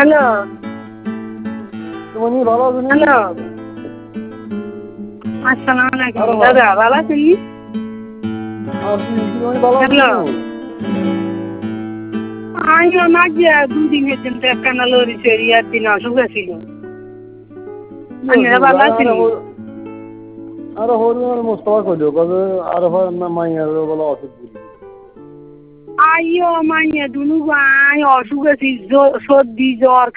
Hello তুমি ভালো আছো? হ্যালো আসসালামু আলাইকুম দাদা ভালো আছেন? তুমি ভালো হ্যালো আছো? আইও না গিয়া দুদিন পর্যন্ত একখানা লরি চড়ি আর দিন অসুখ ছিল আপনারা ভালো আছেন? আরে হরিয়ার মোস্তফা কইলো কবে আর না মাইয়ার বলা অসুখ বুঝি আইও মাইয়া দুনু ভাই অসুখ আছে সর্দি জ্বর